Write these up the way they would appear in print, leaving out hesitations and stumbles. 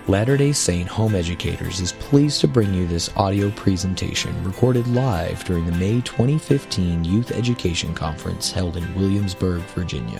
Latter-day Saint Home Educators is pleased to bring you this audio presentation recorded live during the May 2015 Youth Education Conference held in Williamsburg, Virginia.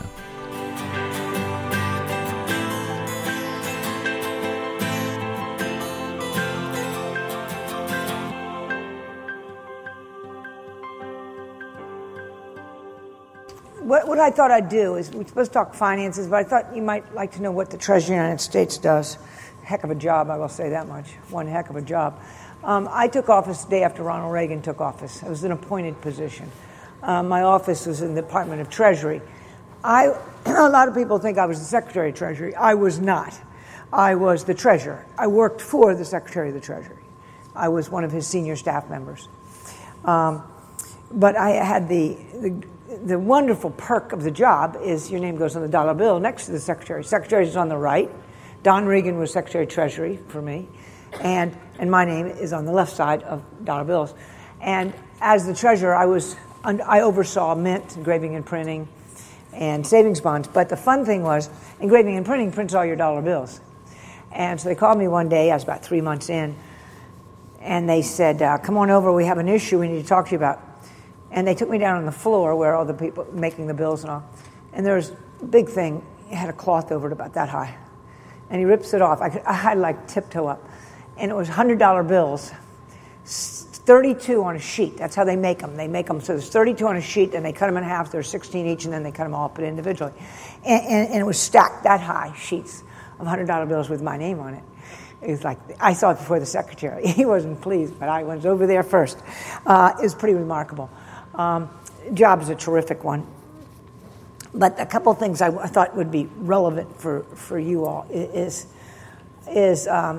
What I thought I'd do is, we're supposed to talk finances, but I thought you might like to know what the Treasury of the United States does. Heck of a job, I will say that much. One heck of a job. I took office the day after Ronald Reagan took office. It was an appointed position. My office was in the Department of Treasury. A lot of people think I was the Secretary of Treasury. I was not. I was the Treasurer. I worked for the Secretary of the Treasury. I was one of his senior staff members. But I had the wonderful perk of the job is your name goes on the dollar bill next to the secretary. Secretary is on the right. Don Regan was Secretary of Treasury for me, and my name is on the left side of dollar bills. And as the treasurer, I oversaw mint, engraving and printing, and savings bonds. But the fun thing was, engraving and printing prints all your dollar bills. And so they called me one day. I was about 3 months in, and they said, "Come on over. We have an issue we need to talk to you about." And they took me down on the floor where all the people making the bills and all. And there was a big thing. It had a cloth over it about that high. And he rips it off. I had to like tiptoe up. And it was $100 bills, 32 on a sheet. That's how they make them. They make them so there's 32 on a sheet, and they cut them in half. There's 16 each, and then they cut them all up individually. And it was stacked that high, sheets of $100 bills with my name on it. It was like, I saw it before the secretary. He wasn't pleased, but I was over there first. It was pretty remarkable. Job is a terrific one. But a couple of things I thought would be relevant for you all is a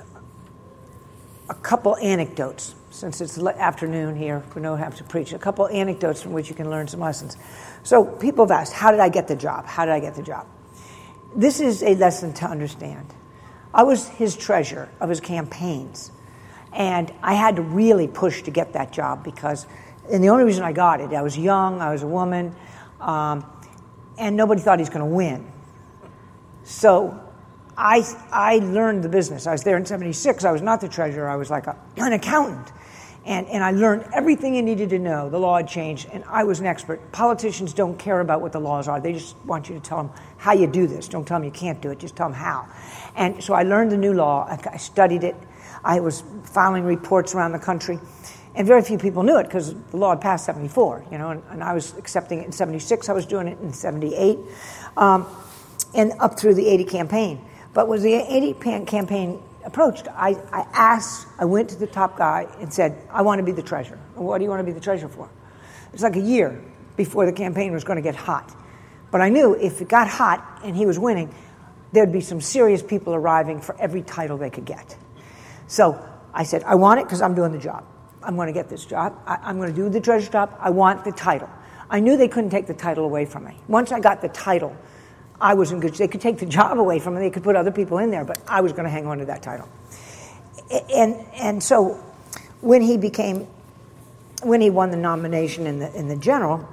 couple anecdotes. Since it's afternoon here, we don't have to preach. A couple anecdotes from which you can learn some lessons. So people have asked, how did I get the job? How did I get the job? This is a lesson to understand. I was his treasurer of his campaigns, and I had to really push to get that job and the only reason I got it, I was young, I was a woman, and nobody thought he was going to win. So I learned the business. I was there in 76. I was not the treasurer. I was like an accountant. And I learned everything you needed to know. The law had changed, and I was an expert. Politicians don't care about what the laws are. They just want you to tell them how you do this. Don't tell them you can't do it. Just tell them how. And so I learned the new law. I studied it. I was filing reports around the country. And very few people knew it because the law had passed 74, and I was accepting it in 76. I was doing it in 78, and up through the 80 campaign. But when the 80 campaign approached, I went to the top guy and said, I want to be the treasurer. What do you want to be the treasurer for? It's like a year before the campaign was going to get hot. But I knew if it got hot and he was winning, there'd be some serious people arriving for every title they could get. So I said, I want it because I'm doing the job. I'm going to get this job. I'm going to do the treasurer job. I want the title. I knew they couldn't take the title away from me. Once I got the title, I was in good shape. They could take the job away from me. They could put other people in there, but I was going to hang on to that title. And so when he won the nomination in the general,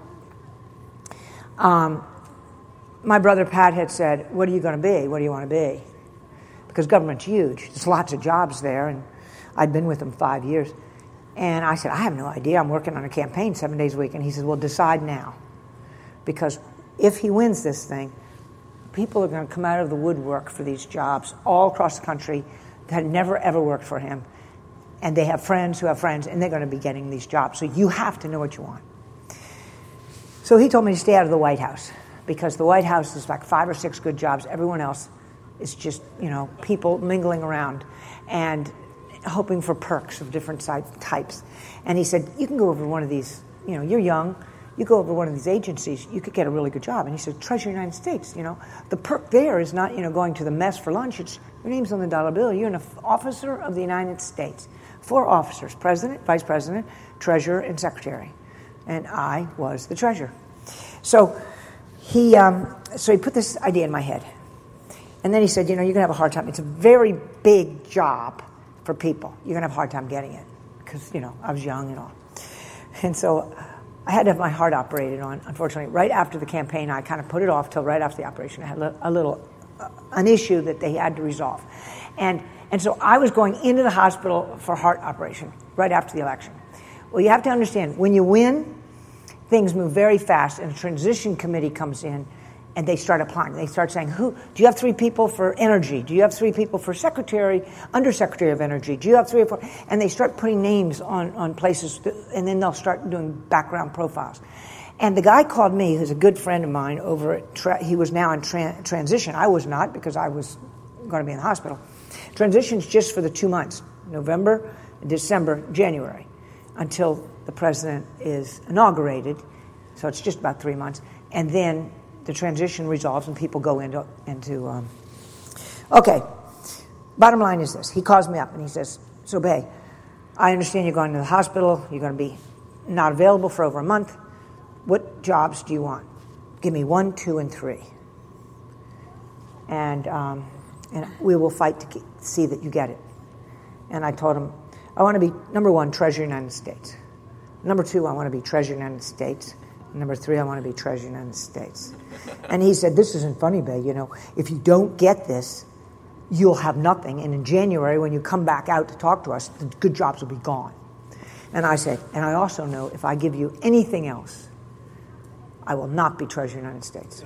my brother Pat had said, what are you going to be? What do you want to be? Because government's huge. There's lots of jobs there, and I'd been with them 5 years. And I said, I have no idea. I'm working on a campaign 7 days a week. And he said, well, decide now. Because if he wins this thing, people are going to come out of the woodwork for these jobs all across the country that had never, ever worked for him. And they have friends who have friends, and they're going to be getting these jobs. So you have to know what you want. So he told me to stay out of the White House, because the White House is like 5 or 6 good jobs. Everyone else is just, people mingling around and hoping for perks of different types. And he said, you can go over one of these, you're young, you go over one of these agencies, you could get a really good job. And he said, Treasury of the United States, the perk there is not, going to the mess for lunch. It's your name's on the dollar bill. You're an officer of the United States. 4 officers, president, vice president, treasurer, and secretary. And I was the treasurer. So he put this idea in my head. And then he said, you're going to have a hard time. It's a very big job for people. You're going to have a hard time getting it because, I was young and all. And so I had to have my heart operated on, unfortunately. Right after the campaign, I kind of put it off till right after the operation. I had a little an issue that they had to resolve. And so I was going into the hospital for heart operation right after the election. Well, you have to understand, when you win, things move very fast, and a transition committee comes in, and they start applying. They start saying, do you have 3 people for energy? Do you have 3 people for undersecretary of energy? Do you have 3 or 4? And they start putting names on places, and then they'll start doing background profiles. And the guy called me, who's a good friend of mine, he was now in transition. I was not, because I was going to be in the hospital. Transition's just for the 2 months, November, December, January, until the president is inaugurated. So it's just about 3 months. And then the transition resolves and people go into okay. Bottom line is this. He calls me up and he says, so Bay, I understand you're going to the hospital. You're going to be not available for over a month. What jobs do you want? Give me 1, 2, and 3. And we will fight to see that you get it. And I told him, I want to be, number 1, Treasurer of the United States. Number 2, I want to be Treasurer of the United States. Number 3, I want to be Treasurer of the United States. And he said, this isn't funny, Bay. You know, if you don't get this, you'll have nothing. And in January, when you come back out to talk to us, the good jobs will be gone. And I said, and I also know if I give you anything else, I will not be Treasurer of the United States.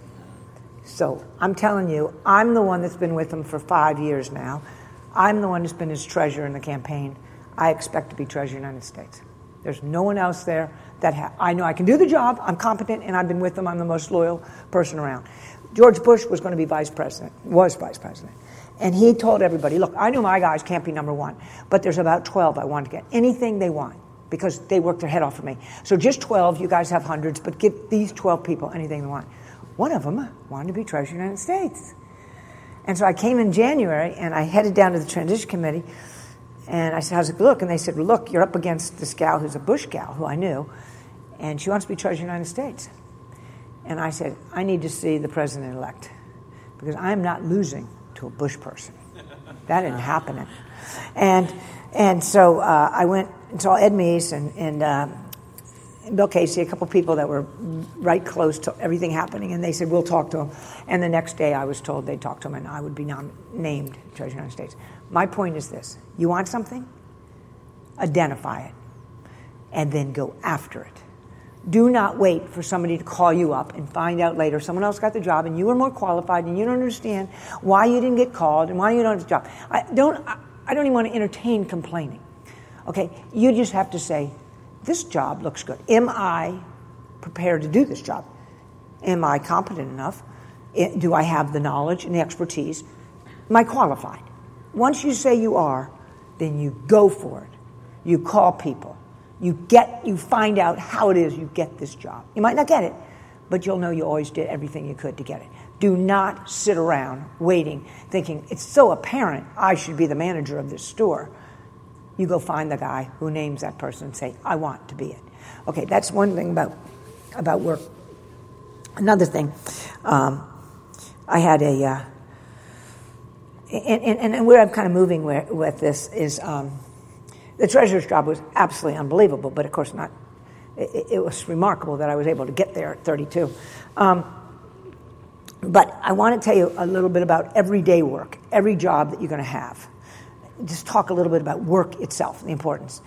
So I'm telling you, I'm the one that's been with him for 5 years now. I'm the one who's been his treasurer in the campaign. I expect to be Treasurer of the United States. There's no one else there that I know I can do the job, I'm competent, and I've been with them. I'm the most loyal person around. George Bush was going to be vice president. And he told everybody, look, I know my guys can't be number 1, but there's about 12 I want to get. Anything they want, because they worked their head off for me. So just 12, you guys have hundreds, but give these 12 people anything they want. One of them wanted to be Treasurer of the United States. And so I came in January, and I headed down to the transition committee, and I said, how's it look? And they said, well, look, you're up against this gal who's a Bush gal, who I knew, and she wants to be Treasurer of the United States. And I said, I need to see the president-elect, because I'm not losing to a Bush person. That isn't happening. And so I went and saw Ed Meese and Bill Casey, a couple people that were right close to everything happening, and they said, we'll talk to him. And the next day I was told they'd talk to him, and I would be named Treasurer of the United States. My point is this. You want something? Identify it, and then go after it. Do not wait for somebody to call you up and find out later someone else got the job and you were more qualified and you don't understand why you didn't get called and why you don't have the job. I don't even want to entertain complaining. Okay? You just have to say, this job looks good. Am I prepared to do this job? Am I competent enough? Do I have the knowledge and the expertise? Am I qualified? Once you say you are, then you go for it. You call people. You find out how it is you get this job. You might not get it, but you'll know you always did everything you could to get it. Do not sit around waiting, thinking, it's so apparent I should be the manager of this store. You go find the guy who names that person and say, I want to be it. Okay, that's one thing about work. Another thing, I had and where I'm kind of moving with this is the treasurer's job was absolutely unbelievable, but of course not. It was remarkable that I was able to get there at 32. But I want to tell you a little bit about everyday work, every job that you're going to have. Just talk a little bit about work itself, the importance.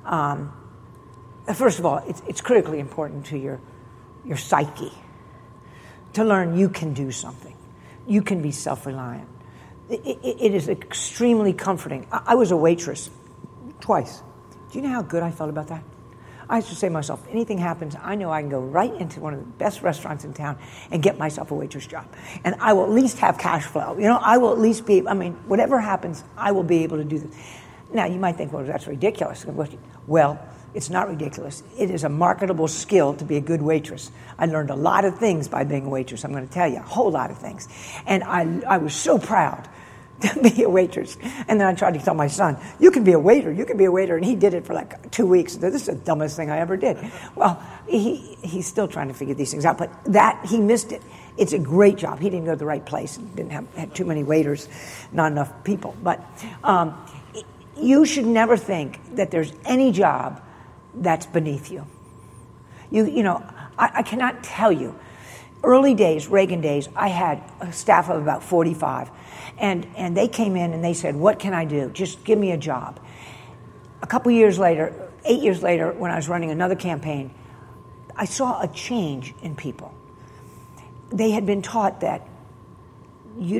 First of all, it's critically important to your psyche to learn you can do something. You can be self-reliant. It is extremely comforting. I was a waitress twice. Do you know how good I felt about that? I used to say to myself, anything happens, I know I can go right into one of the best restaurants in town and get myself a waitress job. And I will at least have cash flow. You know, I will at least be, whatever happens, I will be able to do this. Now, you might think, well, that's ridiculous. Well, it's not ridiculous. It is a marketable skill to be a good waitress. I learned a lot of things by being a waitress. I'm going to tell you, a whole lot of things. And I was so proud to be a waitress. And then I tried to tell my son, you can be a waiter. And he did it for like 2 weeks. This is the dumbest thing I ever did. Well, he's still trying to figure these things out, but he missed it. It's a great job. He didn't go to the right place. Had too many waiters, not enough people. But you should never think that there's any job that's beneath you. I cannot tell you. early days, Reagan days, I had a staff of about 45. And they came in and they said, what can I do? Just give me a job. A couple years later, 8 years later, when I was running another campaign, I saw a change in people. They had been taught that you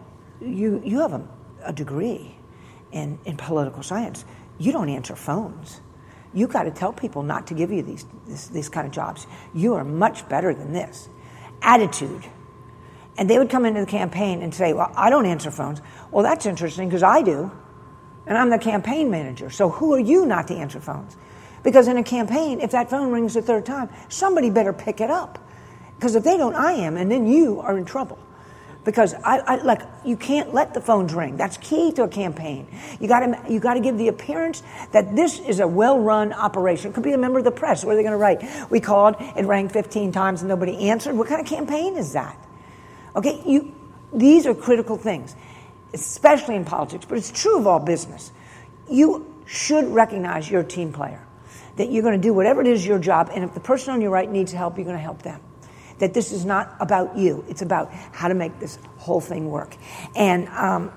have a degree in political science. You don't answer phones. You got to tell people not to give you these kind of jobs. You are much better than this. Attitude. And they would come into the campaign and say, well, I don't answer phones. Well, that's interesting because I do. And I'm the campaign manager. So who are you not to answer phones? Because in a campaign, if that phone rings the third time, somebody better pick it up. Because if they don't, I am, and then you are in trouble. Because you can't let the phones ring. That's key to a campaign. You got to give the appearance that this is a well-run operation. It could be a member of the press. What are they going to write? We called, it rang 15 times and nobody answered. What kind of campaign is that? Okay, these are critical things, especially in politics, but it's true of all business. You should recognize you're a team player, that you're going to do whatever it is your job, and if the person on your right needs help, you're going to help them. That this is not about you. It's about how to make this whole thing work. And I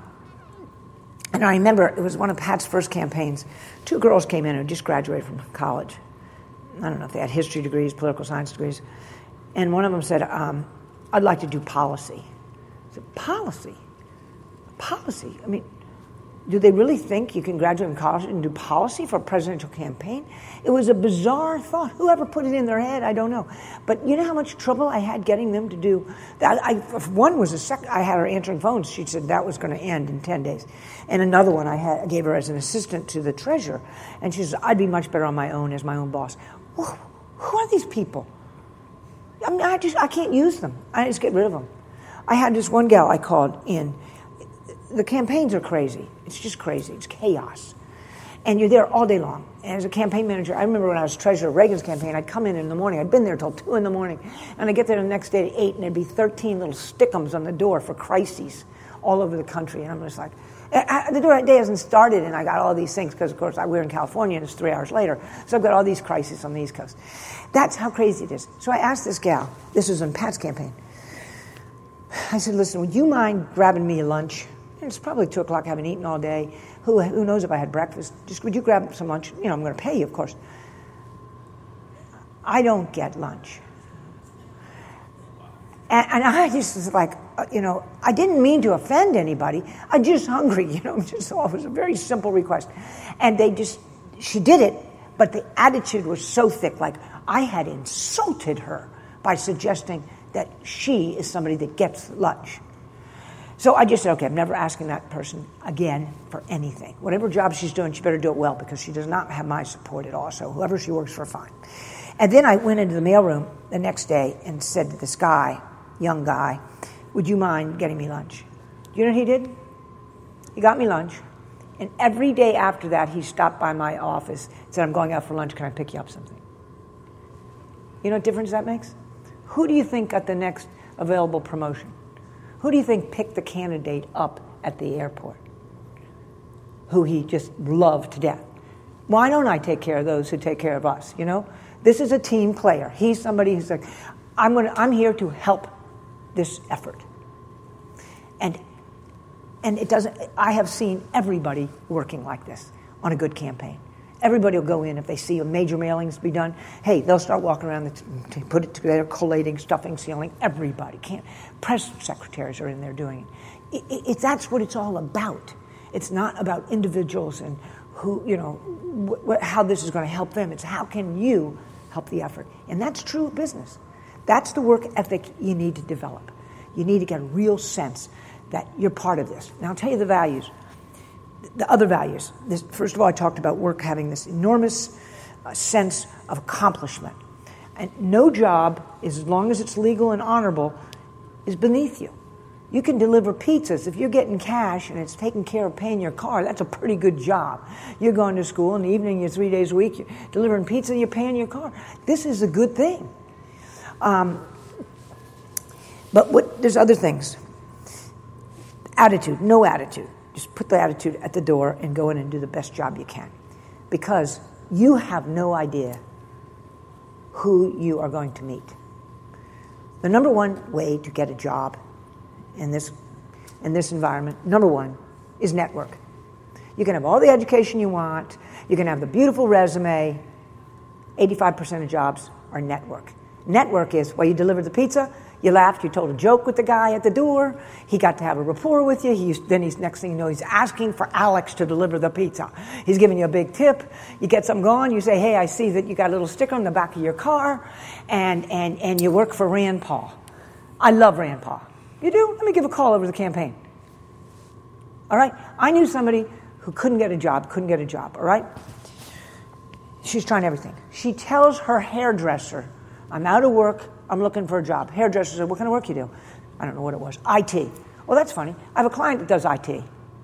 remember it was one of Pat's first campaigns. 2 girls came in who just graduated from college. I don't know if they had history degrees, political science degrees. And one of them said, I'd like to do policy. I said, policy? Policy? I mean, do they really think you can graduate from college and do policy for a presidential campaign? It was a bizarre thought. Whoever put it in their head, I don't know. But you know how much trouble I had getting them to do that? One was I had her answering phones. She said that was going to end in 10 days. And another one I gave her as an assistant to the treasurer. And she said, I'd be much better on my own as my own boss. Well, who are these people? I mean, I can't use them. I just get rid of them. I had this one gal I called in. The campaigns are crazy. It's just crazy. It's chaos. And you're there all day long. And as a campaign manager, I remember when I was treasurer of Reagan's campaign, I'd come in the morning. I'd been there till 2 in the morning. And I'd get there the next day at 8, and there'd be 13 little stickums on the door for crises all over the country. And I'm just like, the day hasn't started, and I got all these things, because, of course, we're in California, and it's 3 hours later. So I've got all these crises on the East Coast. That's how crazy it is. So I asked this gal, this was in Pat's campaign, I said, listen, would you mind grabbing me a lunch? It's probably 2 o'clock, I haven't eaten all day. Who knows if I had breakfast? Just would you grab some lunch? You know, I'm going to pay you, of course. I don't get lunch. And I just was like, I didn't mean to offend anybody. I'm just hungry, it was a very simple request. And she did it, but the attitude was so thick, like I had insulted her by suggesting that she is somebody that gets lunch. So I just said, okay, I'm never asking that person again for anything. Whatever job she's doing, she better do it well, because she does not have my support at all. So whoever she works for, fine. And then I went into the mailroom the next day and said to this guy, young guy, would you mind getting me lunch? You know what he did? He got me lunch. And every day after that, he stopped by my office and said, I'm going out for lunch. Can I pick you up something? You know what difference that makes? Who do you think got the next available promotion? Who do you think picked the candidate up at the airport, who he just loved to death? Why don't I take care of those who take care of us, This is a team player. He's somebody who's like, I'm here to help this effort. And it doesn't, I have seen everybody working like this on a good campaign. Everybody will go in if they see a major mailings be done. Hey, they'll start walking around, put it together, collating, stuffing, sealing. Everybody can't. Press secretaries are in there doing it. That's what it's all about. It's not about individuals and who, how this is going to help them. It's how can you help the effort. And that's true of business. That's the work ethic you need to develop. You need to get a real sense that you're part of this. Now I'll tell you the values. The other values. First of all, I talked about work having this enormous sense of accomplishment. And no job, as long as it's legal and honorable, is beneath you. You can deliver pizzas. If you're getting cash and it's taking care of paying your car, that's a pretty good job. You're going to school in the evening, you're 3 days a week, you're delivering pizza, you're paying your car. This is a good thing. But there's other things. Attitude, no attitude. Just put the attitude at the door and go in and do the best job you can. Because you have no idea who you are going to meet. The number one way to get a job in this environment, number one, is network. You can have all the education you want. You can have the beautiful resume. 85% of jobs are network. Network is, well, you delivered the pizza, you laughed, you told a joke with the guy at the door, he got to have a rapport with you, next thing you know, he's asking for Alex to deliver the pizza. He's giving you a big tip, you get something going, you say, hey, I see that you got a little sticker on the back of your car, and you work for Rand Paul. I love Rand Paul. You do? Let me give a call over the campaign. All right? I knew somebody who couldn't get a job, all right? She's trying everything. She tells her hairdresser, I'm out of work, I'm looking for a job. Hairdresser said, what kind of work you do? I don't know what it was. IT. Well, that's funny. I have a client that does IT.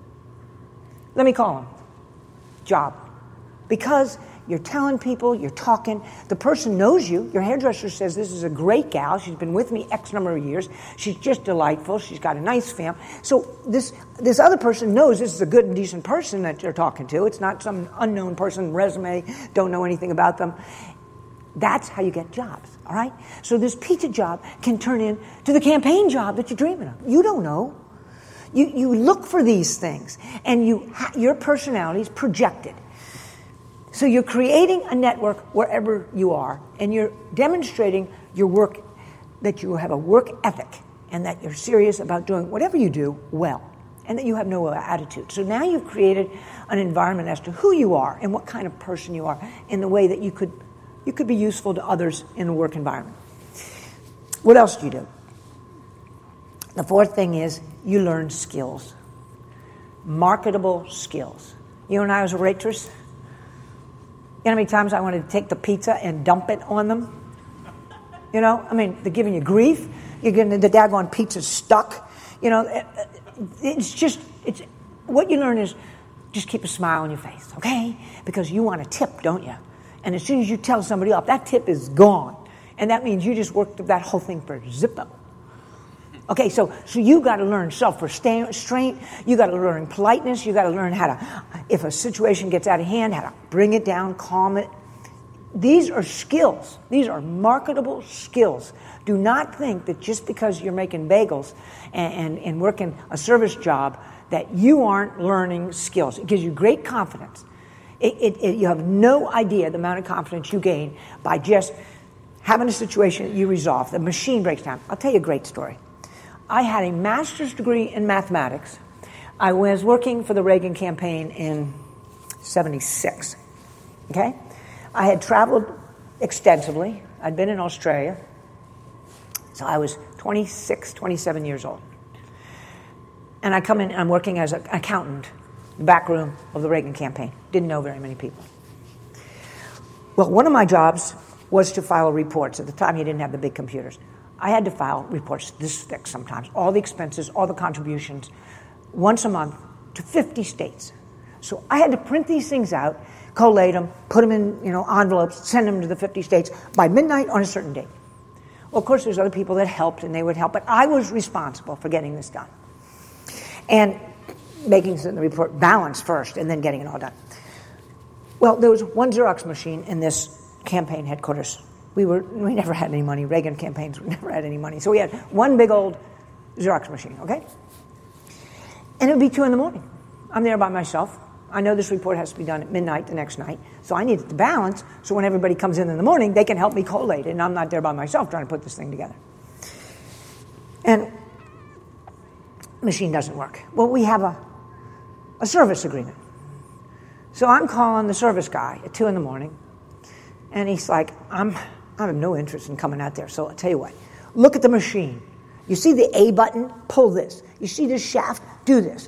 Let me call him. Job. Because you're telling people, you're talking, the person knows you. Your hairdresser says, this is a great gal. She's been with me X number of years. She's just delightful. She's got a nice family. So this other person knows this is a good and decent person that you're talking to. It's not some unknown person, resume, don't know anything about them. That's how you get jobs, all right? So this pizza job can turn into the campaign job that you're dreaming of. You don't know. You look for these things, and your personality is projected. So you're creating a network wherever you are, and you're demonstrating your work, that you have a work ethic, and that you're serious about doing whatever you do well, and that you have no attitude. So now you've created an environment as to who you are and what kind of person you are in the way that you could be useful to others in the work environment. What else do you do? The fourth thing is you learn skills. Marketable skills. You know, when I was a waitress, you know how many times I wanted to take the pizza and dump it on them? You know, I mean, they're giving you grief. You're getting the daggone pizza stuck. You know, it's what you learn is just keep a smile on your face, okay? Because you want a tip, don't you? And as soon as you tell somebody off, that tip is gone. And that means you just worked that whole thing for zippo. Okay, so you got to learn self-restraint. You got to learn politeness. You got to learn how to, if a situation gets out of hand, how to bring it down, calm it. These are skills. These are marketable skills. Do not think that just because you're making bagels and working a service job that you aren't learning skills. It gives you great confidence. You have no idea the amount of confidence you gain by just having a situation that you resolve. The machine breaks down. I'll tell you a great story. I had a master's degree in mathematics. I was working for the Reagan campaign in 76. Okay? I had traveled extensively. I'd been in Australia. So I was 26, 27 years old. And I come in, I'm working as an accountant, the back room of the Reagan campaign. Didn't know very many people. Well, one of my jobs was to file reports. At the time, you didn't have the big computers. I had to file reports this thick sometimes, all the expenses, all the contributions, once a month to 50 states. So I had to print these things out, collate them, put them in envelopes, send them to the 50 states by midnight on a certain date. Well, of course, there's other people that helped, and they would help, but I was responsible for getting this done. And making the report balanced first, and then getting it all done. Well, there was one Xerox machine in this campaign headquarters. We never had any money. Reagan campaigns, we never had any money. So we had one big old Xerox machine, okay? And it would be 2 a.m. I'm there by myself. I know this report has to be done at midnight the next night, so I need it to balance, so when everybody comes in the morning, they can help me collate it, and I'm not there by myself trying to put this thing together. And the machine doesn't work. Well, we have a service agreement. So I'm calling the service guy at 2 a.m, and he's like, I have no interest in coming out there, so I'll tell you what. Look at the machine. You see the A button? Pull this. You see this shaft? Do this.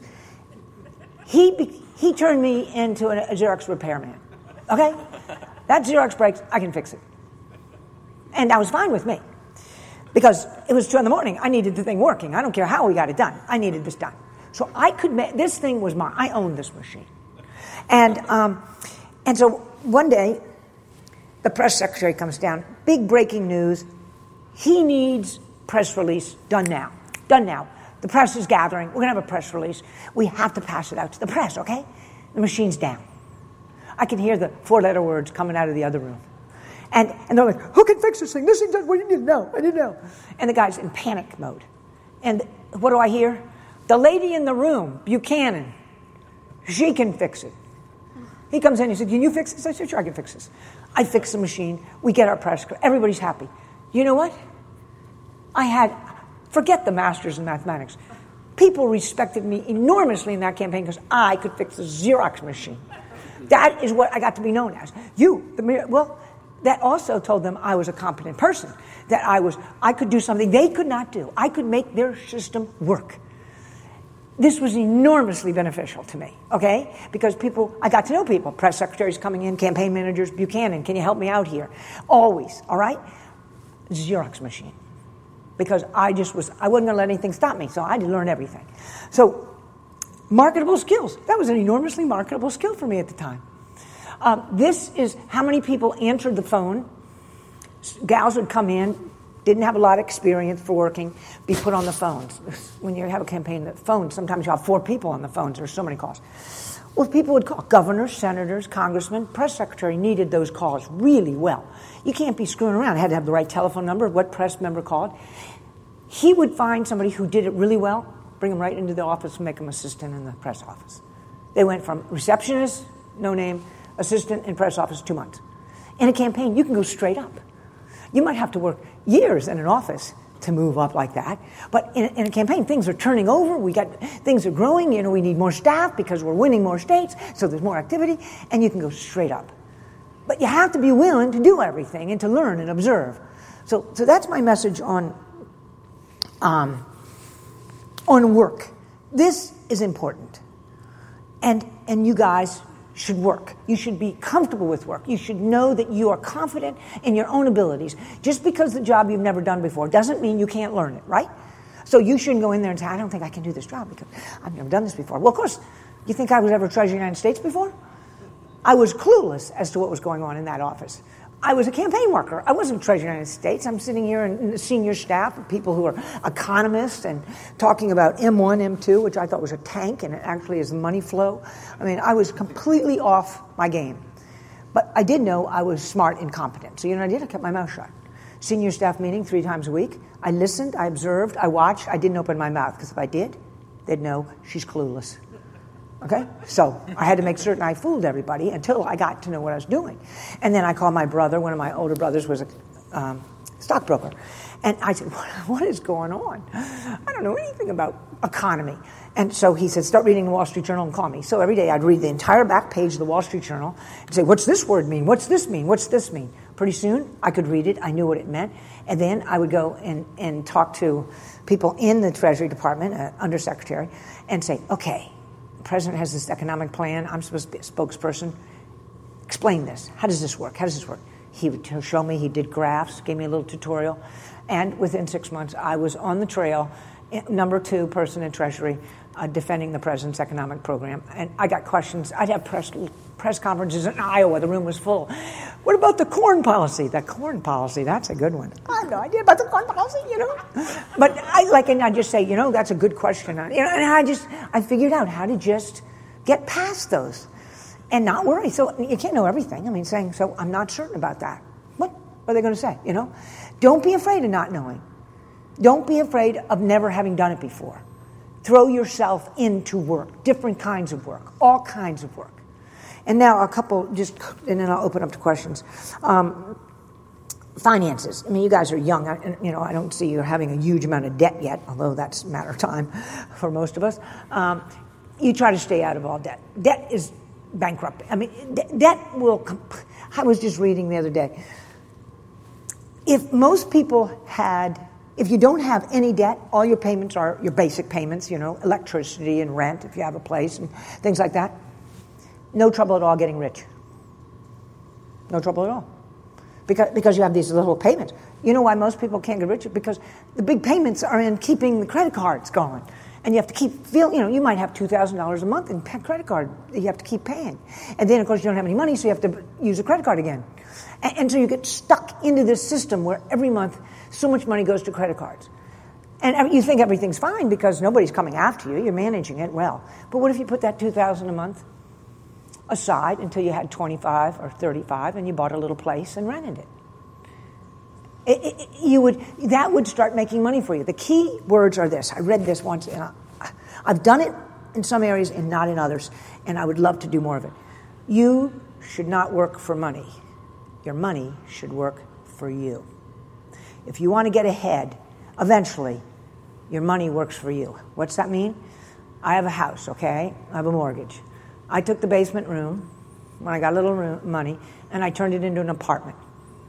He turned me into a Xerox repairman. Okay? That Xerox breaks, I can fix it. And that was fine with me. Because it was 2 a.m. I needed the thing working. I don't care how we got it done. I needed this done. So I could this thing was mine. I owned this machine. And so one day, the press secretary comes down. Big breaking news. He needs press release done now. Done now. The press is gathering. We're going to have a press release. We have to pass it out to the press, okay? The machine's down. I can hear the 4-letter words coming out of the other room. And they're like, who can fix this thing? This thing does what you need to know. I need to know. And the guy's in panic mode. And what do I hear? The lady in the room, Buchanan, she can fix it. He comes in, he said, can you fix this? I said, sure, I can fix this. I fix the machine. We get our press. Everybody's happy. You know what? Forget the masters in mathematics. People respected me enormously in that campaign because I could fix the Xerox machine. That is what I got to be known as. That also told them I was a competent person, that I could do something they could not do. I could make their system work. This was enormously beneficial to me, okay? Because I got to know people, press secretaries coming in, campaign managers, Buchanan, can you help me out here? Always, all right? Xerox machine. Because I wasn't going to let anything stop me, so I had to learn everything. So, marketable skills. That was an enormously marketable skill for me at the time. This is how many people answered the phone. Gals would come in, didn't have a lot of experience for working, be put on the phones. When you have a campaign, the phones, sometimes you have 4 people on the phones. There's so many calls. Well, people would call. Governors, senators, congressmen, press secretary needed those calls really well. You can't be screwing around. I had to have the right telephone number, what press member called. He would find somebody who did it really well, bring them right into the office and make them assistant in the press office. They went from receptionist, no name, assistant in press office, 2 months. In a campaign, you can go straight up. You might have to work years in an office to move up like that. But in a campaign, things are turning over. Things are growing. We need more staff because we're winning more states, so there's more activity, and you can go straight up. But you have to be willing to do everything and to learn and observe. So that's my message on work. This is important. And you guys should work. You should be comfortable with work. You should know that you are confident in your own abilities. Just because the job you've never done before doesn't mean you can't learn it, right? So you shouldn't go in there and say, I don't think I can do this job because I've never done this before. Well, of course, you think I was ever Treasurer of the United States before? I was clueless as to what was going on in that office. I was a campaign worker. I wasn't Treasurer of the United States. I'm sitting here in the senior staff of people who are economists and talking about M1, M2, which I thought was a tank, and it actually is money flow. I mean, I was completely off my game. But I did know I was smart and competent. So, I did? I kept my mouth shut. Senior staff meeting 3 times a week. I listened, I observed, I watched. I didn't open my mouth, because if I did, they'd know she's clueless. Okay? So I had to make certain I fooled everybody until I got to know what I was doing. And then I called my brother. One of my older brothers was a stockbroker. And I said, what is going on? I don't know anything about economy. And so he said, start reading the Wall Street Journal and call me. So every day I'd read the entire back page of the Wall Street Journal and say, what's this word mean? What's this mean? What's this mean? Pretty soon I could read it. I knew what it meant. And then I would go and talk to people in the Treasury Department, undersecretary, and say, okay, the president has this economic plan. I'm supposed to be a spokesperson. Explain this. How does this work? How does this work? He would show me. He did graphs, gave me a little tutorial. And within 6 months, I was on the trail, number 2 person in Treasury, defending the president's economic program. And I got questions. I'd have press conferences in Iowa. The room was full. What about the corn policy? The corn policy, that's a good one. I have no idea about the corn policy, But I just say, that's a good question. And I figured out how to just get past those and not worry. So you can't know everything. So I'm not certain about that. What are they going to say, Don't be afraid of not knowing. Don't be afraid of never having done it before. Throw yourself into work, different kinds of work, all kinds of work. And now a couple, and then I'll open up to questions. Finances. You guys are young. I don't see you having a huge amount of debt yet, although that's a matter of time for most of us. You try to stay out of all debt. Debt is bankrupt. Debt will. I was just reading the other day. If most people if you don't have any debt, all your payments are your basic payments, electricity and rent if you have a place and things like that. No trouble at all getting rich. No trouble at all. Because you have these little payments. You know why most people can't get rich? Because the big payments are in keeping the credit cards going. And you have to keep you might have $2,000 a month in credit card that you have to keep paying. And then, of course, you don't have any money, so you have to use a credit card again. And so you get stuck into this system where every month so much money goes to credit cards. And you think everything's fine because nobody's coming after you. You're managing it well. But what if you put that $2,000 a month aside until you had 25 or 35 and you bought a little place and rented it? That would start making money for you. The key words are this. I read this once, and I've done it in some areas and not in others, and I would love to do more of it. You should not work for money. Your money should work for you. If you want to get ahead, eventually, your money works for you. What's that mean? I have a house, okay? I have a mortgage. I took the basement room when I got a little money, and I turned it into an apartment.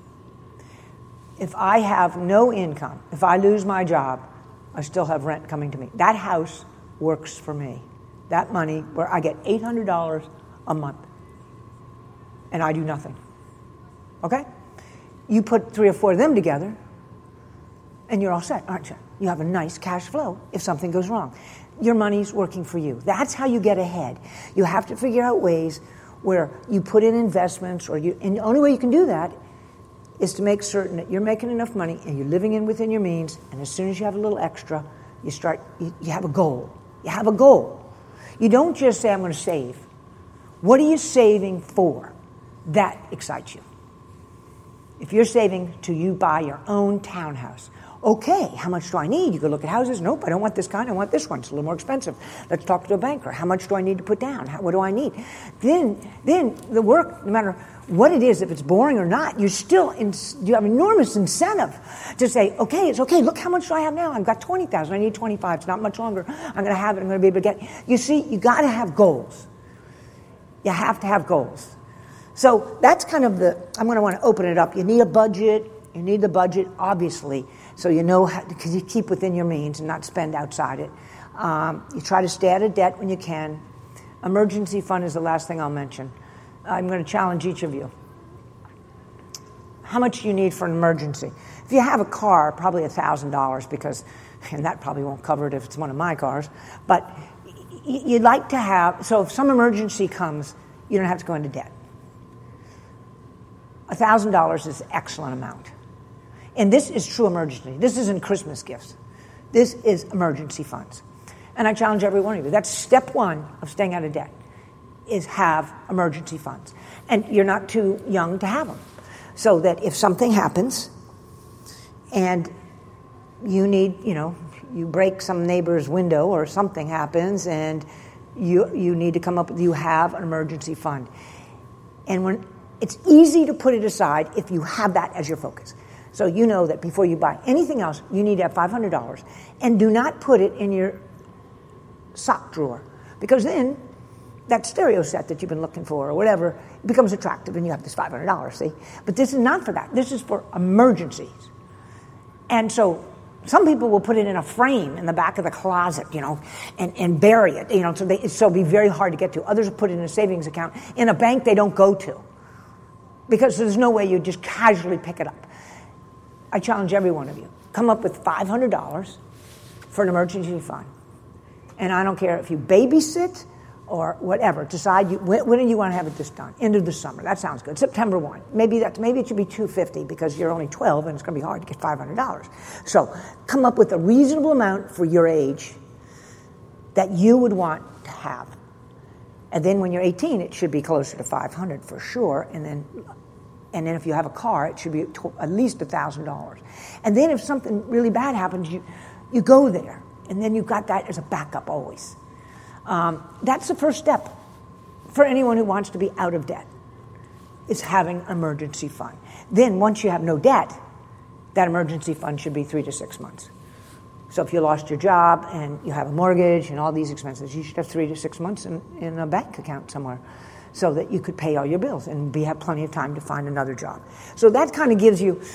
If I have no income, if I lose my job, I still have rent coming to me. That house works for me. That money, where I get $800 a month, and I do nothing. Okay? You put 3 or 4 of them together, and you're all set, aren't you? You have a nice cash flow if something goes wrong. Your money's working for you. That's how you get ahead. You have to figure out ways where you put in investments, and the only way you can do that is to make certain that you're making enough money and you're living within your means, and as soon as you have a little extra, you have a goal. You have a goal. You don't just say, I'm going to save. What are you saving for? That excites you. If you're saving you buy your own townhouse, okay, how much do I need? You could look at houses. Nope, I don't want this kind. I want this one. It's a little more expensive. Let's talk to a banker. How much do I need to put down? What do I need? Then the work, no matter what it is, if it's boring or not, you have enormous incentive to say, okay, it's okay. Look how much do I have now? I've got 20,000. I need 25. It's not much longer. I'm going to have it. I'm going to be able to get it. You see, you got to have goals. You have to have goals. So that's kind of I'm going to want to open it up. You need a budget. You need the budget, obviously, so you know because you keep within your means and not spend outside it. You try to stay out of debt when you can. Emergency fund is the last thing I'll mention. I'm going to challenge each of you. How much do you need for an emergency? If you have a car, probably $1,000 and that probably won't cover it if it's one of my cars, but you'd like to have, so if some emergency comes, you don't have to go into debt. $1,000 is an excellent amount. And this is true emergency. This isn't Christmas gifts. This is emergency funds. And I challenge every one of you. That's step 1 of staying out of debt, is have emergency funds. And you're not too young to have them. So that if something happens and you need, you break some neighbor's window or something happens and you need to come up with, you have an emergency fund. And it's easy to put it aside if you have that as your focus. So you know that before you buy anything else, you need to have $500. And do not put it in your sock drawer. Because then that stereo set that you've been looking for or whatever becomes attractive and you have this $500, see? But this is not for that. This is for emergencies. And so some people will put it in a frame in the back of the closet, and bury it, so it'll be very hard to get to. Others will put it in a savings account in a bank they don't go to because there's no way you just casually pick it up. I challenge every one of you. Come up with $500 for an emergency fund. And I don't care if you babysit or whatever. Decide when do you want to have this done? End of the summer. That sounds good. September 1. Maybe it should be $250 because you're only 12 and it's going to be hard to get $500. So come up with a reasonable amount for your age that you would want to have. And then when you're 18, it should be closer to $500 for sure. And then if you have a car, it should be at least $1,000. And then if something really bad happens, you go there. And then you've got that as a backup always. That's the first step for anyone who wants to be out of debt, is having an emergency fund. Then once you have no debt, that emergency fund should be 3 to 6 months. So if you lost your job and you have a mortgage and all these expenses, you should have 3 to 6 months in a bank account somewhere so that you could pay all your bills and have plenty of time to find another job. So that kind of gives you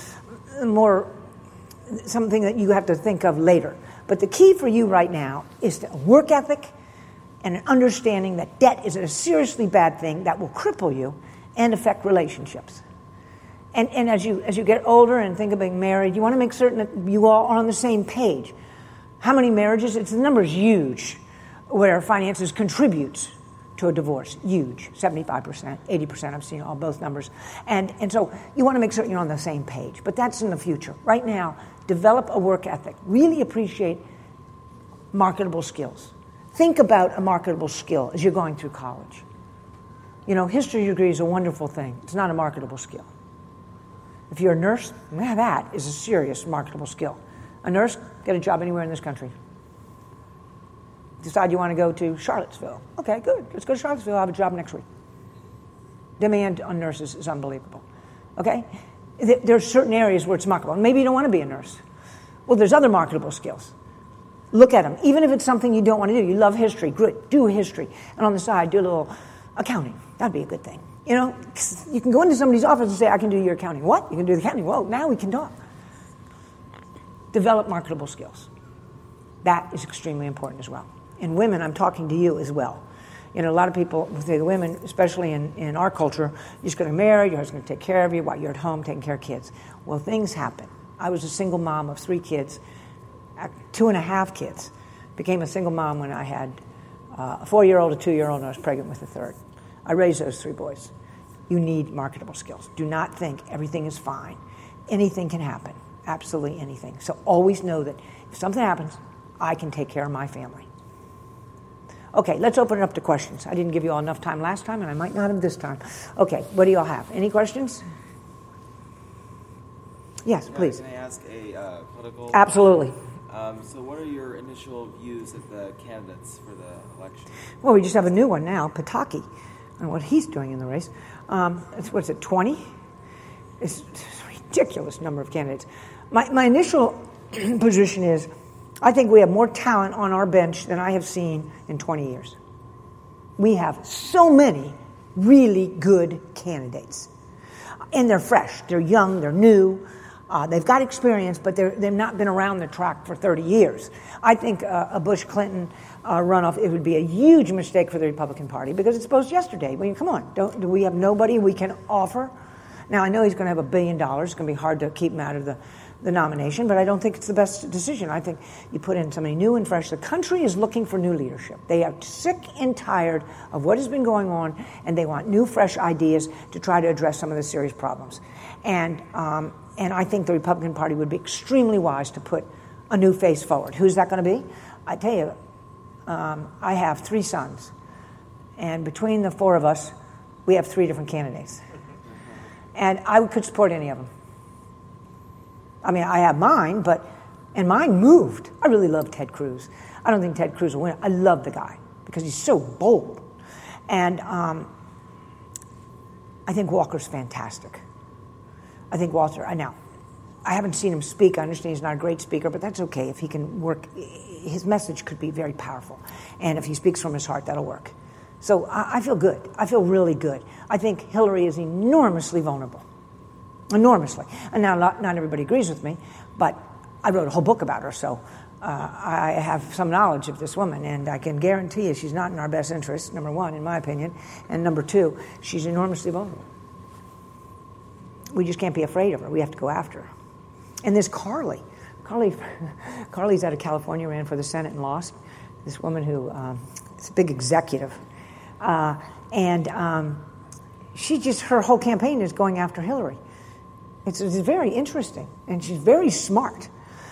something that you have to think of later. But the key for you right now is a work ethic and an understanding that debt is a seriously bad thing that will cripple you and affect relationships. And as you get older and think of being married, you want to make certain that you all are on the same page. How many marriages? The number is huge where finances contributes to a divorce. Huge. 75%, 80%. I've seen both numbers. And so you want to make certain you're on the same page. But that's in the future. Right now, develop a work ethic. Really appreciate marketable skills. Think about a marketable skill as you're going through college. History degree is a wonderful thing. It's not a marketable skill. If you're a nurse, that is a serious marketable skill. A nurse, get a job anywhere in this country. Decide you want to go to Charlottesville. Okay, good. Let's go to Charlottesville. I'll have a job next week. Demand on nurses is unbelievable. Okay? There are certain areas where it's marketable. Maybe you don't want to be a nurse. Well, there's other marketable skills. Look at them. Even if it's something you don't want to do. You love history. Good. Do history. And on the side, do a little accounting. That'd be a good thing. You know, you can go into somebody's office and say, I can do your accounting. What? You can do the accounting? Well, now we can talk. Develop marketable skills. That is extremely important as well. And women, I'm talking to you as well. You know, a lot of people say the women, especially in our culture, you're just going to marry, your husband's going to take care of you while you're at home taking care of kids. Well, things happen. I was a single mom of 3 kids, 2.5 kids. Became a single mom when I had a 4-year-old, a 2-year-old, and I was pregnant with a 3rd. I raised those 3 boys. You need marketable skills. Do not think everything is fine. Anything can happen. Absolutely anything. So always know that if something happens, I can take care of my family. Okay, let's open it up to questions. I didn't give you all enough time last time, and I might not have this time. Okay, what do you all have? Any questions? Yes, please. Can I ask a political... Absolutely. So what are your initial views of the candidates for the election? Well, we just have a new one now, Pataki, and what he's doing in the race. What's it, 20? It's a ridiculous number of candidates. My initial position is, I think we have more talent on our bench than I have seen in 20 years. We have so many really good candidates. And they're fresh, they're young, they're new, they've got experience, but they've not been around the track for 30 years. I think a Bush-Clinton runoff, it would be a huge mistake for the Republican Party because it's supposed yesterday. I mean, come on, do we have nobody we can offer? Now, I know he's going to have $1 billion. It's going to be hard to keep him out of the nomination, but I don't think it's the best decision. I think you put in somebody new and fresh. The country is looking for new leadership. They are sick and tired of what has been going on, and they want new, fresh ideas to try to address some of the serious problems. And I think the Republican Party would be extremely wise to put a new face forward. Who's that going to be? I tell you, I have 3 sons, and between the 4 of us, we have 3 different candidates. And I could support any of them. I mean, I have mine, and mine moved. I really love Ted Cruz. I don't think Ted Cruz will win. I love the guy because he's so bold. And I think Walker's fantastic. I think Walter, now, I haven't seen him speak. I understand he's not a great speaker, but that's okay. If he can work, his message could be very powerful. And if he speaks from his heart, that'll work. So I feel good. I feel really good. I think Hillary is enormously vulnerable. Enormously. And now not everybody agrees with me, but I wrote a whole book about her, so I have some knowledge of this woman, and I can guarantee you she's not in our best interest, number 1, in my opinion, and number 2, she's enormously vulnerable. We just can't be afraid of her. We have to go after her. And there's Carly. Carly's out of California, ran for the Senate and lost. This woman who is a big executive. She just, her whole campaign is going after Hillary. It's very interesting, and she's very smart.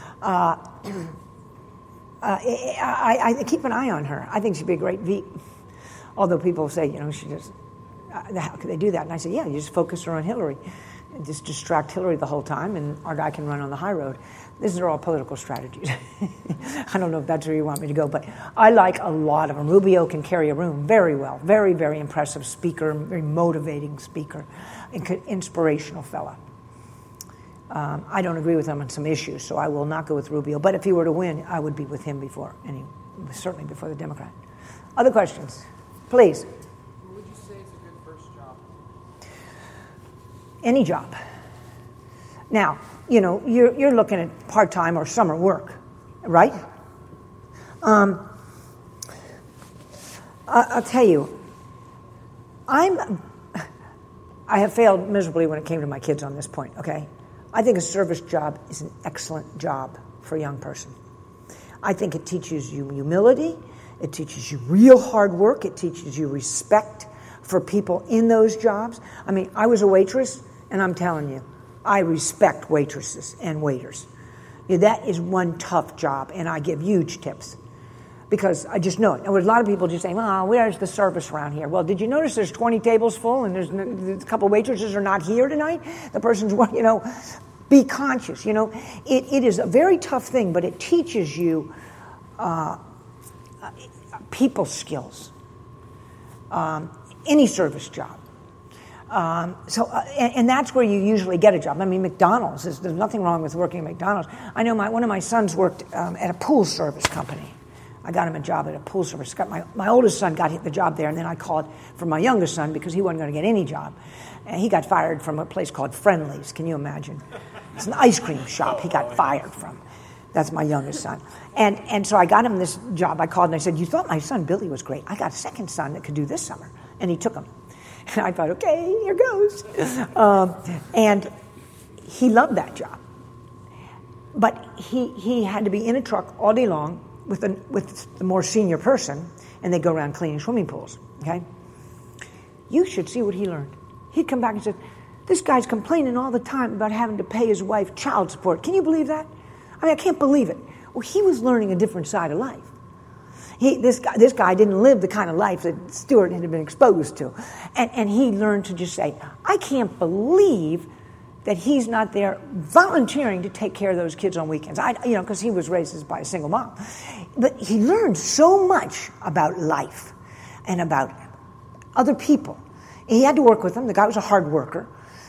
I keep an eye on her. I think she'd be a great VP. Although people say, she just, how could they do that? And I say, yeah, you just focus her on Hillary. And just distract Hillary the whole time, and our guy can run on the high road. These are all political strategies. I don't know if that's where you want me to go, but I like a lot of them. Rubio can carry a room very well. Very, very impressive speaker, very motivating speaker, inspirational fella. I don't agree with him on some issues, so I will not go with Rubio. But if he were to win, I would be with him certainly before the Democrat. Other questions? Please. What would you say is a good first job? Any job. Now, you're looking at part-time or summer work, right? I'll tell you, I have failed miserably when it came to my kids on this point, okay? I think a service job is an excellent job for a young person. I think it teaches you humility. It teaches you real hard work. It teaches you respect for people in those jobs. I mean, I was a waitress, and I'm telling you, I respect waitresses and waiters. That is one tough job, and I give huge tips. because I just know it. And with a lot of people just saying, "Oh, where's the service around here?" Well, did you notice there's 20 tables full and there's a couple of waitresses are not here tonight? The person's, be conscious. It is a very tough thing, but it teaches you people skills. Any service job. And that's where you usually get a job. I mean, McDonald's, there's nothing wrong with working at McDonald's. I know one of my sons worked at a pool service company. I got him a job at a pool service. My oldest son got the job there, and then I called for my youngest son because he wasn't going to get any job. And he got fired from a place called Friendly's. Can you imagine? It's an ice cream shop he got fired from. That's my youngest son. And so I got him this job. I called and I said, "You thought my son Billy was great. I got a second son that could do this summer." And he took him. And I thought, okay, here goes. And he loved that job. But he had to be in a truck all day long with the more senior person, and they go around cleaning swimming pools, okay? You should see what he learned. He'd come back and said, "This guy's complaining all the time about having to pay his wife child support. Can you believe that? I mean, I can't believe it." Well, he was learning a different side of life. This guy didn't live the kind of life that Stuart had been exposed to. And he learned to just say, "I can't believe that he's not there volunteering to take care of those kids on weekends." Because he was raised by a single mom. But he learned so much about life and about other people. He had to work with them. The guy was a hard worker.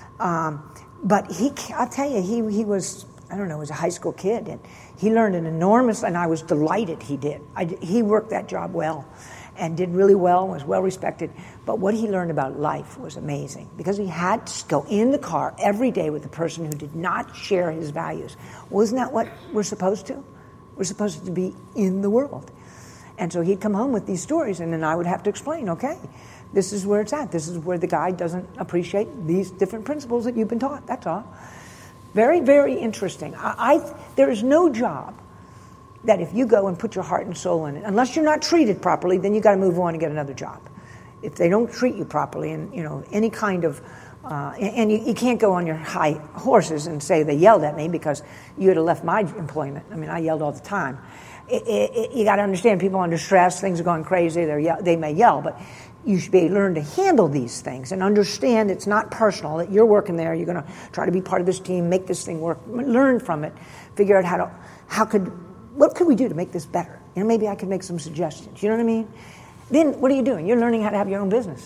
But I'll tell you, he was, he was a high school kid, and he learned an enormous, and I was delighted he did. He worked that job well and did really well, was well respected. But what he learned about life was amazing, because he had to go in the car every day with a person who did not share his values. Well, isn't that what we're supposed to? We're supposed to be in the world. And so he'd come home with these stories, and then I would have to explain, okay, this is where it's at. This is where the guy doesn't appreciate these different principles that you've been taught. That's all. Very, very interesting. There is no job that if you go and put your heart and soul in it, unless you're not treated properly, then you got to move on and get another job. If they don't treat you properly, and any kind of, and you can't go on your high horses and say they yelled at me because you had left my employment. I mean, I yelled all the time. You got to understand, people under stress, things are going crazy. They may yell, but you should be able to learn to handle these things and understand it's not personal, that you're working there, you're going to try to be part of this team, make this thing work, learn from it, figure out what could we do to make this better? Maybe I could make some suggestions. You know what I mean? Then what are you doing? You're learning how to have your own business.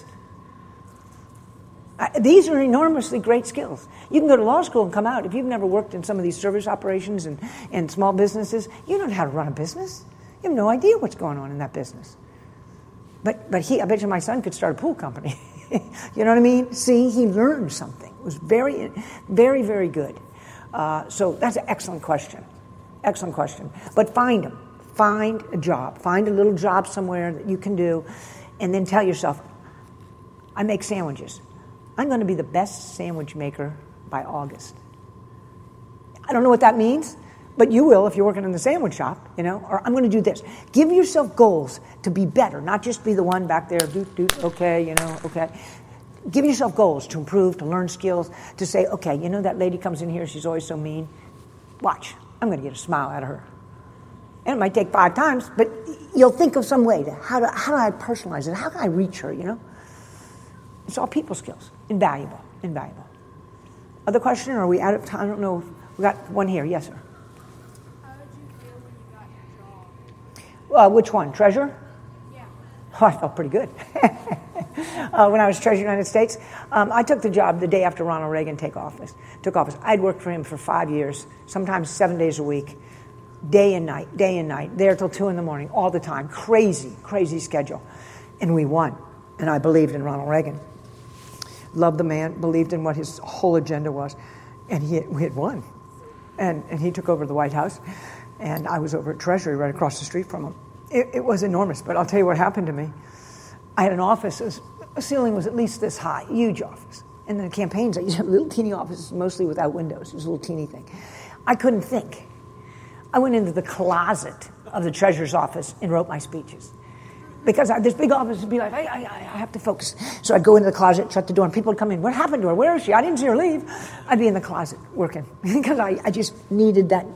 These are enormously great skills. You can go to law school and come out. If you've never worked in some of these service operations and small businesses, you don't know how to run a business. You have no idea what's going on in that business. But I bet you my son could start a pool company. You know what I mean? See, he learned something. It was very, very, very good. So that's an excellent question. Excellent question. But find them. Find a job. Find a little job somewhere that you can do, and then tell yourself, I make sandwiches. I'm going to be the best sandwich maker by August. I don't know what that means, but you will if you're working in the sandwich shop, or I'm going to do this. Give yourself goals to be better, not just be the one back there, okay. Give yourself goals to improve, to learn skills, to say, okay, that lady comes in here, she's always so mean. Watch, I'm going to get a smile out of her. And it might take 5 times, but you'll think of some way to how do I personalize it? How can I reach her, It's all people skills. Invaluable. Other question, or are we out of time? I don't know. We got one here. Yes, sir. How did you feel when you got your job? Which one? Treasurer? Yeah. Oh, I felt pretty good. When I was Treasurer of the United States, I took the job the day after Ronald Reagan took office. I'd worked for him for 5 years, sometimes 7 days a week, day and night, there till 2 a.m, all the time. Crazy schedule. And we won. And I believed in Ronald Reagan. Loved the man, believed in what his whole agenda was. And we had won. And he took over the White House. And I was over at Treasury right across the street from him. It was enormous, but I'll tell you what happened to me. I had an office, the ceiling was at least this high, huge office. And the campaigns, I used to have little teeny offices, mostly without windows. It was a little teeny thing. I couldn't think. I went into the closet of the treasurer's office and wrote my speeches. Because this big office would be like, I have to focus. So I'd go into the closet, shut the door, and people would come in. What happened to her? Where is she? I didn't see her leave. I'd be in the closet working because I just needed that,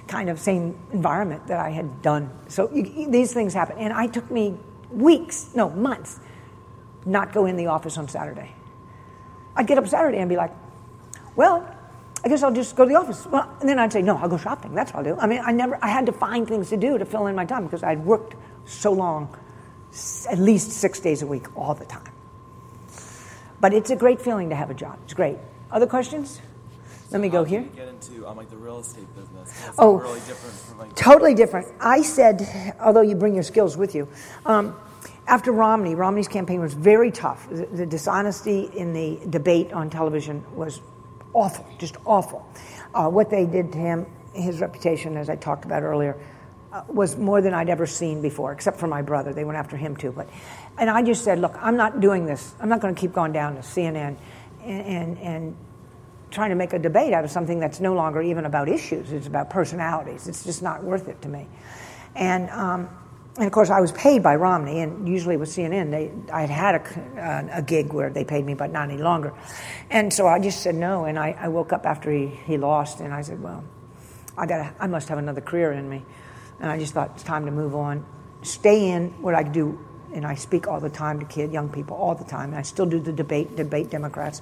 kind of same environment that I had done. So these things happen. And it took me months, not go in the office on Saturday. I'd get up Saturday and be like, well, I guess I'll just go to the office. Well, and then I'd say, no, I'll go shopping. That's what I'll do. I mean, I had to find things to do to fill in my time because I'd worked so long, at least 6 days a week, all the time. But it's a great feeling to have a job. It's great. Other questions? Let me go here. How did you get into like the real estate business? It's really different from like totally different. I said, although you bring your skills with you, after Romney's campaign was very tough. The dishonesty in the debate on television was awful, just awful. What they did to him, his reputation, as I talked about earlier, was more than I'd ever seen before, except for my brother. They went after him too. And I just said, look, I'm not doing this. I'm not going to keep going down to CNN and trying to make a debate out of something that's no longer even about issues. It's about personalities. It's just not worth it to me. And of course, I was paid by Romney, and usually with CNN, I had a gig where they paid me, but not any longer. And so I just said no, and I woke up after he lost, and I said, well, I must have another career in me. And I just thought it's time to move on, stay in what I do, and I speak all the time to young people all the time, and I still do the debate Democrats.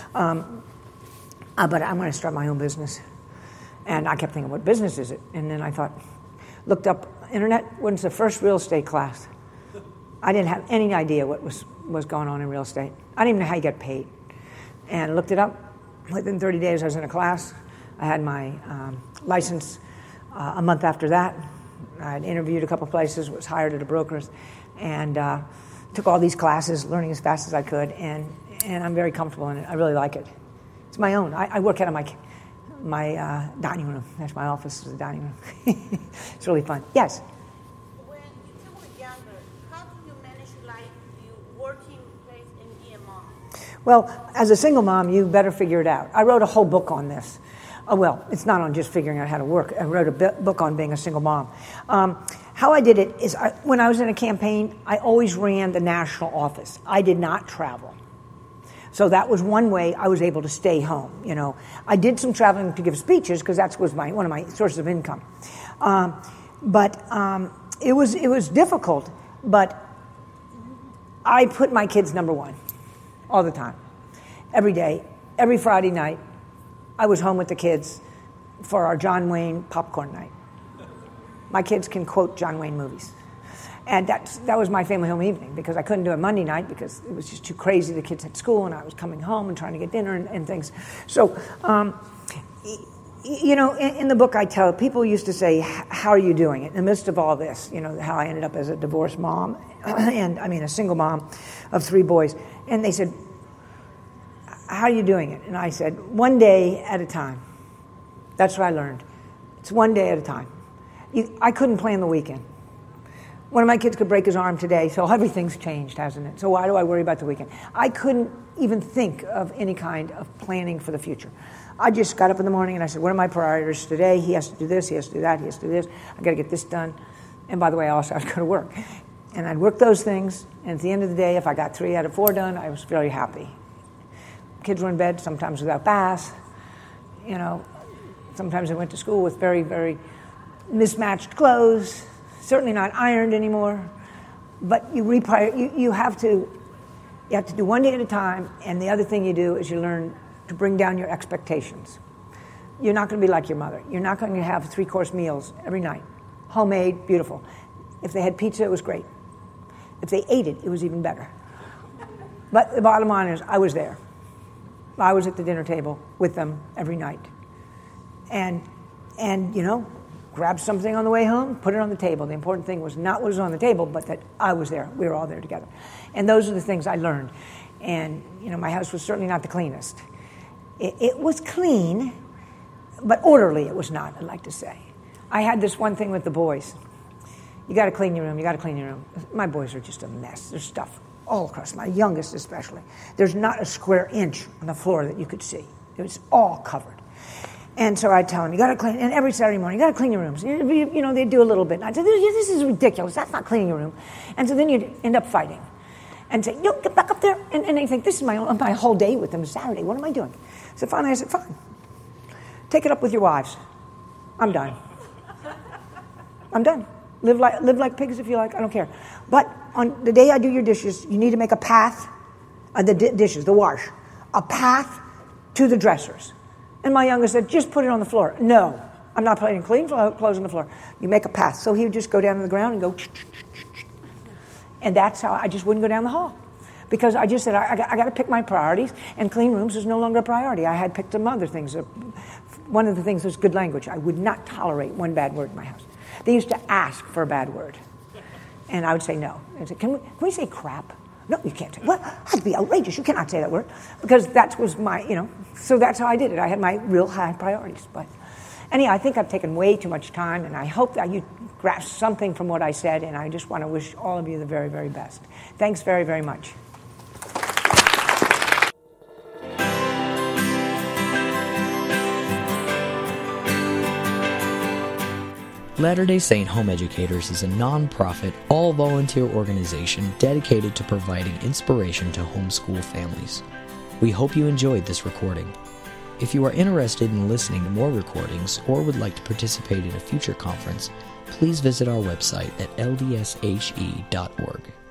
But I'm going to start my own business. And I kept thinking, what business is it? And then I looked up internet. When's the first real estate class? I didn't have any idea what was going on in real estate. I didn't even know how you get paid. And looked it up. Within 30 days, I was in a class. I had my license a month after that. I had interviewed a couple places, was hired at a broker's, and took all these classes, learning as fast as I could, and I'm very comfortable in it. I really like it. It's my own. I work out of my dining room. That's my office, is the dining room. It's really fun. Yes? When you were younger, how do you manage your life, your working place and being a mom? Well, as a single mom, you better figure it out. I wrote a whole book on this. Well, it's not on just figuring out how to work. I wrote a book on being a single mom. How I did it is when I was in a campaign, I always ran the national office. I did not travel. So that was one way I was able to stay home. You know, I did some traveling to give speeches because that was one of my sources of income. But it was difficult. But I put my kids number one all the time, every day, every Friday night. I was home with the kids for our John Wayne popcorn night. My kids can quote John Wayne movies. And that was my family home evening because I couldn't do it Monday night because it was just too crazy. The kids at school and I was coming home and trying to get dinner and things. So, you know, in the book I tell, people used to say, how are you doing it? In the midst of all this, you know, how I ended up as a divorced mom and a single mom of 3 boys. And they said, how are you doing it? And I said, one day at a time. That's what I learned. It's one day at a time. I couldn't plan the weekend. One of my kids could break his arm today, so everything's changed, hasn't it? So why do I worry about the weekend? I couldn't even think of any kind of planning for the future. I just got up in the morning and I said, what are my priorities today? He has to do this, he has to do that, he has to do this. I got to get this done. And by the way, I also have to go to work. And I'd work those things, and at the end of the day, if I got 3 out of 4 done, I was very happy. Kids were in bed, sometimes without baths. You know, sometimes I went to school with very, very mismatched clothes, certainly not ironed anymore. But you have to do one day at a time, and the other thing you do is you learn to bring down your expectations. You're not going to be like your mother. You're not going to have 3-course meals every night. Homemade, beautiful. If they had pizza, it was great. If they ate it, it was even better. But the bottom line is, I was there. I was at the dinner table with them every night. And you know, grab something on the way home, put it on the table. The important thing was not what was on the table, but that I was there. We were all there together. And those are the things I learned. And, you know, my house was certainly not the cleanest. It was clean, but orderly it was not, I'd like to say. I had this one thing with the boys. You got to clean your room, you got to clean your room. My boys are just a mess. There's stuff all across, my youngest especially. There's not a square inch on the floor that you could see. It was all covered. And so I'd tell them, you got to clean, and every Saturday morning, you got to clean your rooms. You know, they'd do a little bit. And I'd say, this is ridiculous. That's not cleaning your room. And so then you'd end up fighting and say, no, get back up there. And they think, this is my whole day with them Saturday. What am I doing? So finally I said, fine. Take it up with your wives. I'm done. I'm done. Live like pigs if you like. I don't care. But on the day I do your dishes, you need to make a path, the dishes, the wash, a path to the dressers. And my youngest said, just put it on the floor. No, I'm not putting clean clothes on the floor. You make a path. So he would just go down to the ground and go, and that's how I just wouldn't go down the hall. Because I just said, I got to pick my priorities, and clean rooms is no longer a priority. I had picked some other things. One of the things was good language. I would not tolerate one bad word in my house. They used to ask for a bad word. And I would say no. I'd say, can we say crap? No, you can't say. Well, that'd be outrageous. You cannot say that word. Because that was my, so that's how I did it. I had my real high priorities. But anyhow, I think I've taken way too much time, and I hope that you grasp something from what I said, and I just want to wish all of you the very, very best. Thanks very, very much. Latter-day Saint Home Educators is a non-profit, all-volunteer organization dedicated to providing inspiration to homeschool families. We hope you enjoyed this recording. If you are interested in listening to more recordings or would like to participate in a future conference, please visit our website at ldshe.org.